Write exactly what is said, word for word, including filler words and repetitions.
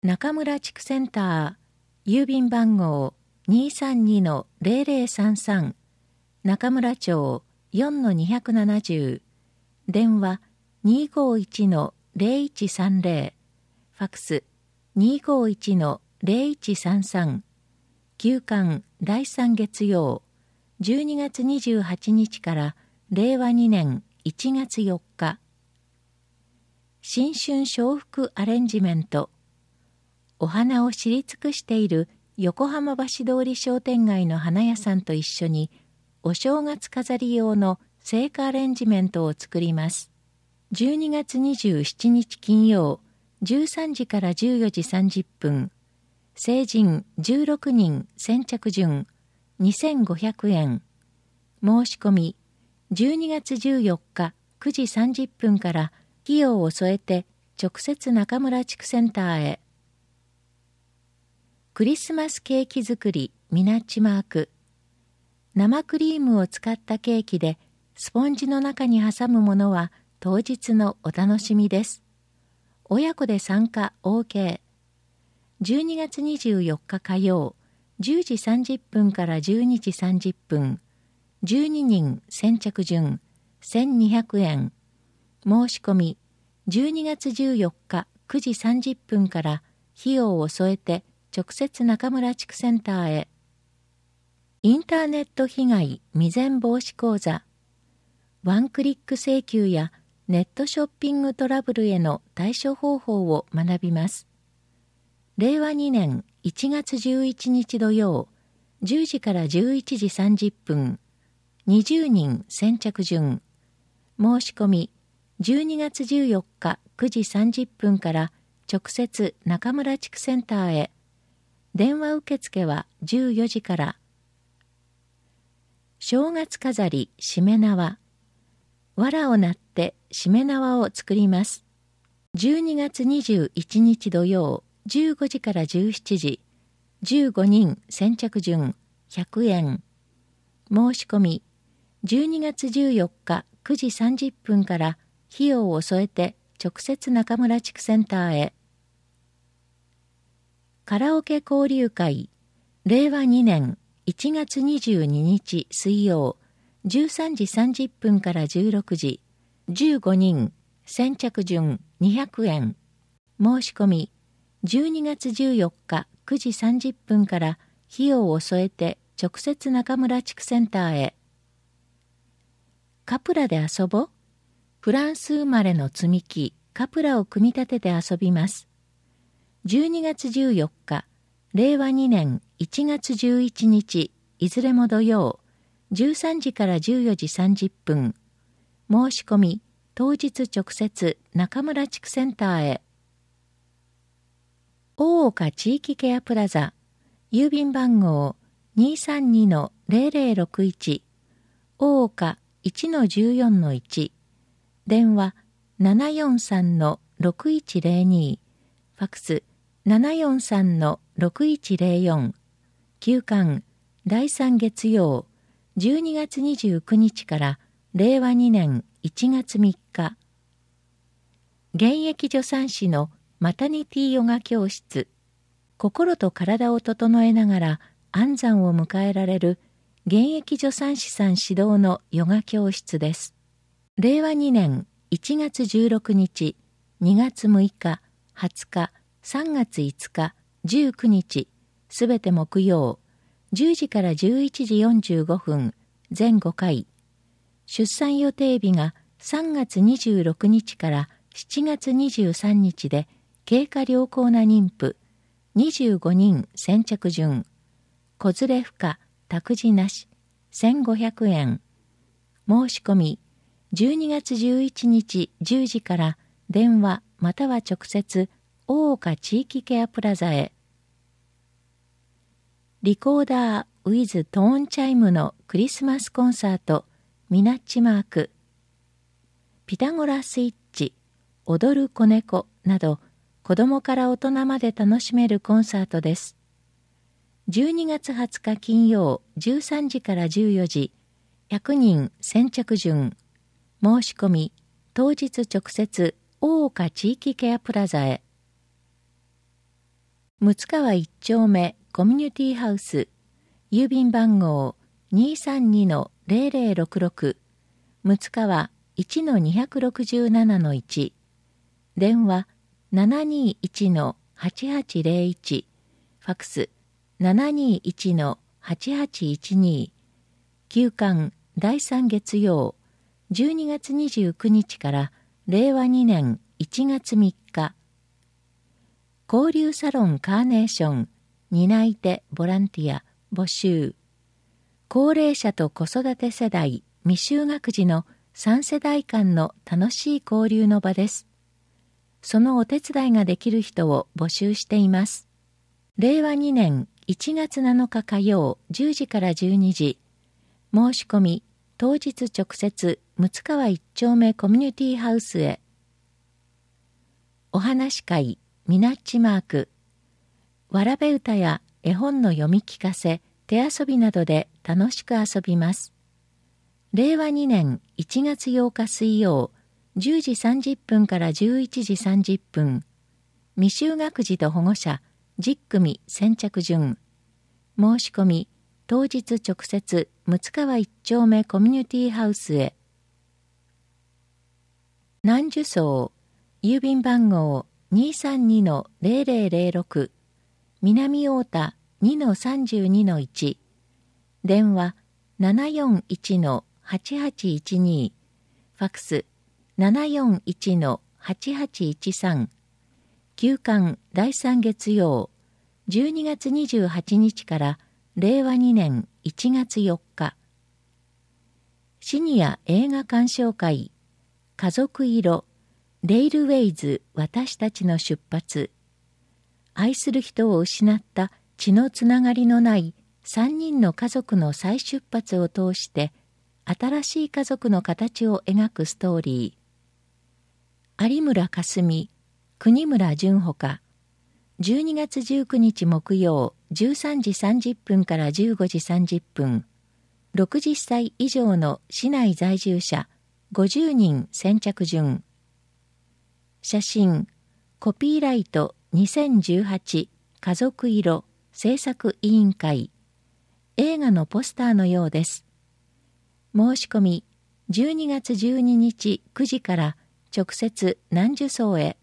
中村地区センター、郵便番号 にーさんにのゼロゼロさんさん、中村町 よんのにひゃくななじゅう、電話 にーごーいちのゼロいちさんゼロ、ファクス にーごーいちのゼロいちさんさん、休館だいさん月曜、じゅうにがつにじゅうはちにちかられいわにねんいちがつよっか。新春笑福アレンジメント。お花を知り尽くしている横浜橋通り商店街の花屋さんと一緒にお正月飾り用の生花アレンジメントを作ります。じゅうにがつにじゅうしちにち金曜、じゅうさんじからじゅうよじさんじゅっぷん、成人じゅうろくにん先着順にせんごひゃくえん。申し込みじゅうにがつじゅうよっかくじさんじゅっぷんから費用を添えて直接中村地区センターへ。クリスマスケーキ作りミナッチマーク。生クリームを使ったケーキでスポンジの中に挟むものは当日のお楽しみです。親子で参加 オーケー。じゅうにがつにじゅうよっか火曜、じゅうじさんじゅっぷんからじゅうにじさんじゅっぷん、じゅうににん先着順せんにひゃくえん。申し込みじゅうにがつじゅうよっかくじさんじゅっぷんから費用を添えて直接中村地区センターへ。インターネット被害未然防止講座。ワンクリック請求やネットショッピングトラブルへの対処方法を学びます。れいわにねんいちがつじゅういちにち土曜、じゅうじからじゅういちじさんじゅっぷん、にじゅうにん先着順。申し込みじゅうにがつじゅうよっかくじさんじゅっぷんから直接中村地区センターへ。電話受付はじゅうよじから。正月飾りしめ縄。藁をなってしめ縄を作ります。じゅうにがつにじゅういちにち土曜、じゅうごじからじゅうしちじ、じゅうごにん先着順ひゃくえん。申し込みじゅうにがつじゅうよっかくじさんじゅっぷんから費用を添えて直接中村地区センターへ。カラオケ交流会れいわにねんいちがつにじゅうににち水曜、じゅうさんじさんじゅっぷんからじゅうろくじ、じゅうごにん先着順にひゃくえん。申し込みじゅうにがつじゅうよっかくじさんじゅっぷんから費用を添えて直接中村地区センターへ。カプラで遊ぼ。フランス生まれの積み木カプラを組み立てて遊びます。じゅうにがつじゅうよっか、れいわにねんいちがつじゅういちにち、いずれも土曜、じゅうさんじからじゅうよじさんじゅっぷん。申し込み、当日直接中村地区センターへ。大岡地域ケアプラザ、郵便番号 にーさんにのゼロゼロろくいち、大岡 いちのじゅうよんのいち、電話 ななよんさんのろくいちゼロに、ファクス ななよんさんのろくいちゼロよん、休館だいさん月曜、じゅうにがつにじゅうくにちかられいわにねんいちがつみっか。現役助産師のマタニティヨガ教室。心と体を整えながら安産を迎えられる現役助産師さん指導のヨガ教室です。れいわにねんいちがつじゅうろくにち、にがつむいか、はつか、さんがついつか、じゅうくにち、すべて木曜、じゅうじからじゅういちじよんじゅうごふん、全ごかい。出産予定日がさんがつにじゅうろくにちからしちがつにじゅうさんにちで、経過良好な妊婦、にじゅうごにん先着順。子連れ不可、託児なし、せんごひゃくえん。申し込み、じゅうにがつじゅういちにちじゅうじから電話または直接、大岡地域ケアプラザへ。リコーダー with トーンチャイムのクリスマスコンサートミナッチマーク。ピタゴラスイッチ、踊る子猫など子供から大人まで楽しめるコンサートです。じゅうにがつはつか金曜じゅうさんじからじゅうよじ、ひゃくにん先着順。申し込み、当日直接大岡地域ケアプラザへ。 むつかわいっ丁目コミュニティハウス、郵便番号 にーさんにのゼロゼロろくろく、むつかわ いちのにろくなないち、電話 ななにいちのはちはちゼロいち、ファクス ななにいちのはちはちいちに、休館だいさん月曜、じゅうにがつにじゅうくにちかられいわにねんいちがつみっか。交流サロンカーネーション、担い手ボランティア募集。高齢者と子育て世代未就学児のさん世代間の楽しい交流の場です。そのお手伝いができる人を募集しています。れいわにねんいちがつなのか火曜じゅうじからじゅうにじ。申し込み当日直接むつかわいっ丁目コミュニティハウスへ。お話会ミナッチマーク。わらべ歌や絵本の読み聞かせ、手遊びなどで楽しく遊びます。れいわにねんいちがつようか水曜、じゅうじさんじゅっぷんからじゅういちじさんじゅっぷん。未就学児と保護者じゅっくみ先着順。申し込み当日直接むつかわいっ丁目コミュニティハウスへ。南樹荘、郵便番号 にーさんにのゼロゼロゼロろく、南太田 にのさんじゅうにのいち、電話 ななよんいちのはちはちいちに、ファクス ななよんいちのはちはちいちさん、休館だいさん月曜、じゅうにがつにじゅうはちにちかられいわにねんいちがつよっか。シニア映画鑑賞会、家族色、レイルウェイズ私たちの出発。愛する人を失った血のつながりのないさんにんの家族の再出発を通して新しい家族の形を描くストーリー。有村架純、国村淳ほか。じゅうにがつじゅうくにち木曜じゅうさんじさんじゅっぷんからじゅうごじさんじゅっぷん。ろくじゅっさい以上の市内在住者ごじゅうにん先着順。写真、コピーライトにせんじゅうはち家族色制作委員会。映画のポスターのようです。申し込みじゅうにがつじゅうににちくじから直接南樹荘へ。